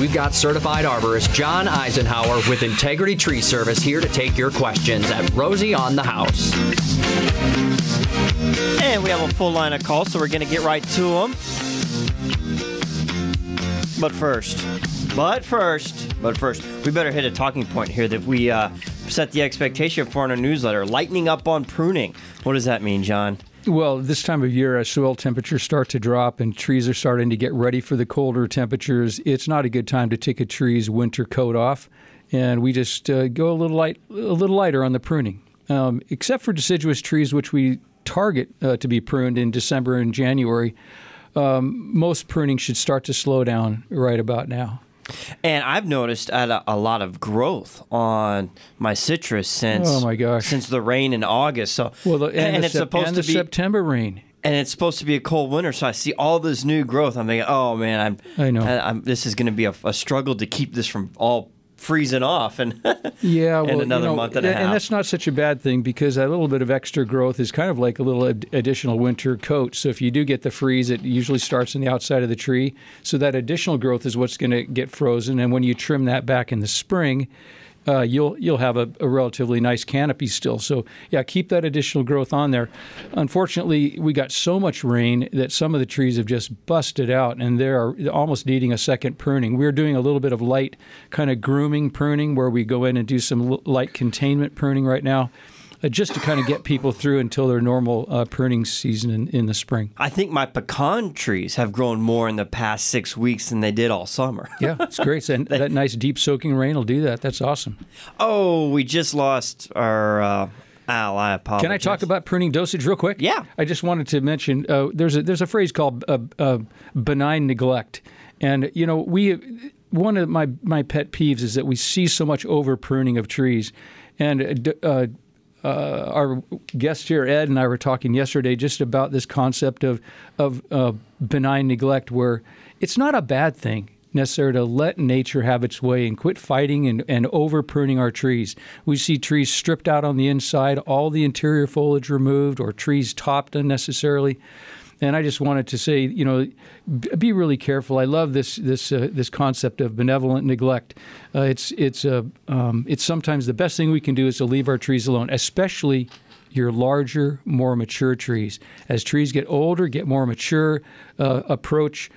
we've got certified arborist John Eisenhower with Integrity Tree Service here to take your questions at Rosie on the House. And we have a full line of calls, so we're going to get right to them. But first, we better hit a talking point here that we set the expectation for in our newsletter. Lightening up on pruning. What does that mean, John? Well, this time of year, as soil temperatures start to drop and trees are starting to get ready for the colder temperatures, it's not a good time to take a tree's winter coat off. And we just go a little lighter on the pruning. Except for deciduous trees, which we target to be pruned in December and January, most pruning should start to slow down right about now. And I've noticed a lot of growth on my citrus since the rain in August. So it's supposed to be September rain. And it's supposed to be a cold winter, so I see all this new growth. I'm thinking, oh man, I know this is going to be a struggle to keep this from all freezing off and another month and a half. And that's not such a bad thing, because that little bit of extra growth is kind of like a little additional winter coat. So if you do get the freeze, it usually starts on the outside of the tree. So that additional growth is what's going to get frozen. And when you trim that back in the spring, you'll have a relatively nice canopy still. So, yeah, keep that additional growth on there. Unfortunately, we got so much rain that some of the trees have just busted out, and they're almost needing a second pruning. We're doing a little bit of light kind of grooming pruning, where we go in and do some light containment pruning right now, just to kind of get people through until their normal pruning season in the spring. I think my pecan trees have grown more in the past 6 weeks than they did all summer. Yeah, it's great. And that nice deep soaking rain will do that. That's awesome. Oh, we just lost our Al. I apologize. Can I talk about pruning dosage real quick? Yeah. I just wanted to mention there's a phrase called benign neglect. And, one of my pet peeves is that we see so much over pruning of trees. And our guest here, Ed, and I were talking yesterday just about this concept of benign neglect, where it's not a bad thing necessarily to let nature have its way and quit fighting and over pruning our trees. We see trees stripped out on the inside, all the interior foliage removed, or trees topped unnecessarily. And I just wanted to say, be really careful. I love this concept of benevolent neglect. It's sometimes the best thing we can do is to leave our trees alone, especially your larger, more mature trees. As trees get older, get more mature, approach.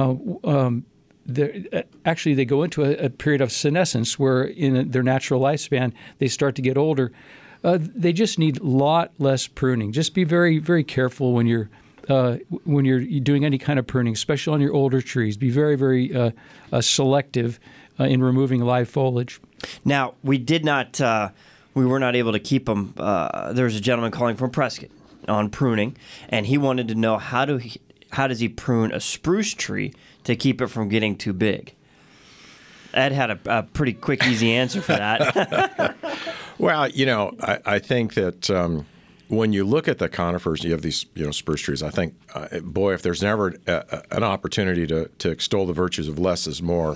Actually, they go into a period of senescence, where in their natural lifespan they start to get older. They just need a lot less pruning. Just be very, very careful when you're doing any kind of pruning, especially on your older trees. Be very, very selective in removing live foliage. Now, we were not able to keep them. There was a gentleman calling from Prescott on pruning, and he wanted to know how does he prune a spruce tree to keep it from getting too big. Ed had a pretty quick, easy answer for that. Well, I think that when you look at the conifers, you have these, spruce trees. I think, if there's never an opportunity to extol the virtues of less is more,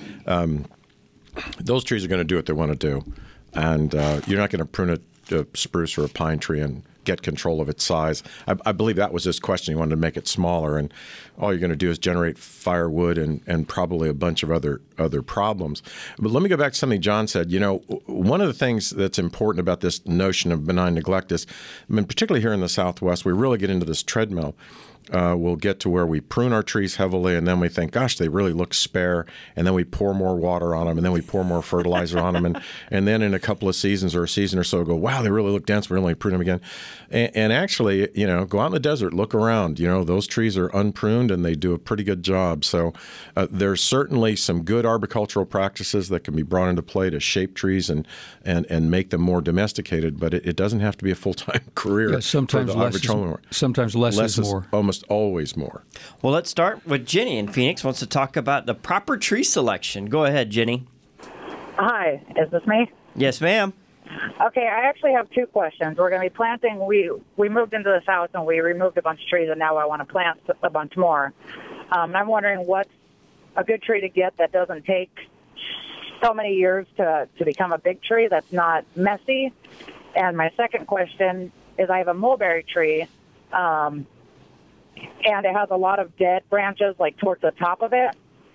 those trees are going to do what they want to do. And you're not going to prune a spruce or a pine tree and get control of its size. I believe that was his question. He wanted to make it smaller, and all you're going to do is generate firewood and probably a bunch of other problems. But let me go back to something John said. One of the things that's important about this notion of benign neglect is, particularly here in the Southwest, we really get into this treadmill. We'll get to where we prune our trees heavily, and then we think, gosh, they really look spare, and then we pour more water on them, and then we pour more fertilizer on them, and then in a couple of seasons or a season or so, go, wow, they really look dense, we really prune them again. And actually, go out in the desert, look around. Those trees are unpruned, and they do a pretty good job. So there's certainly some good arboricultural practices that can be brought into play to shape trees and make them more domesticated, but it doesn't have to be a full-time career. Yeah, sometimes less is more. Almost always more. Well, let's start with Jenny in Phoenix. Wants to talk about the proper tree selection. Go ahead, Jenny. Hi, is this me? Yes, ma'am. Okay, I actually have two questions. We're going to be planting. We moved into this house and we removed a bunch of trees, and now I want to plant a bunch more. And I'm wondering what's a good tree to get that doesn't take so many years to become a big tree, that's not messy. And my second question is, I have a mulberry tree, and it has a lot of dead branches, like towards the top of it.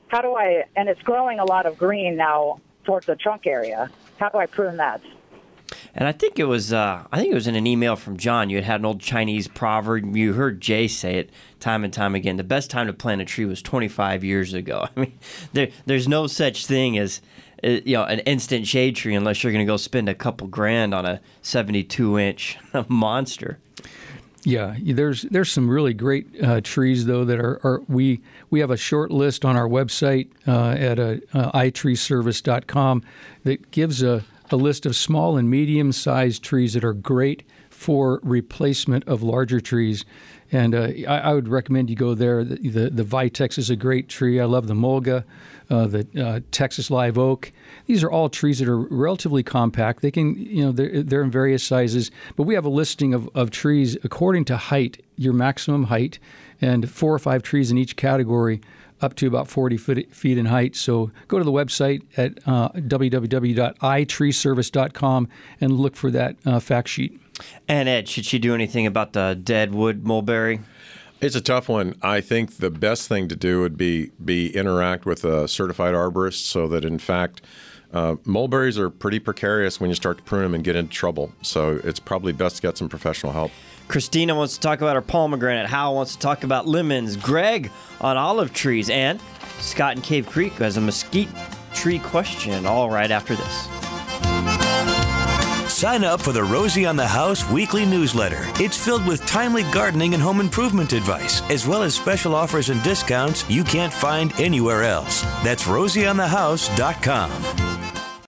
how do I, and it's growing a lot of green now towards the trunk area. How do I prune that? And I think it was in an email from John. You had an old Chinese proverb. You heard Jay say it time and time again. The best time to plant a tree was 25 years ago. I mean, there's no such thing as an instant shade tree unless you're going to go spend a couple grand on a 72-inch monster. Yeah, there's some really great trees though that are we have a short list on our website at itreeservice.com that gives a list of small and medium-sized trees that are great for replacement of larger trees. And I would recommend you go there. The Vitex is a great tree. I love the Mulga, the Texas live oak. These are all trees that are relatively compact. They can, they're in various sizes. But we have a listing of trees according to height, your maximum height, and 4 or 5 trees in each category, up to about 40 feet in height. So go to the website at www.itreeservice.com and look for that fact sheet. And Ed, should she do anything about the dead wood mulberry? It's a tough one. I think the best thing to do would be interact with a certified arborist so that, in fact, mulberries are pretty precarious when you start to prune them and get into trouble. So it's probably best to get some professional help. Christina wants to talk about her pomegranate. Hal wants to talk about lemons. Greg on olive trees. And Scott in Cave Creek has a mesquite tree question, all right after this. Sign up for the Rosie on the House weekly newsletter. It's filled with timely gardening and home improvement advice, as well as special offers and discounts you can't find anywhere else. That's rosieonthehouse.com.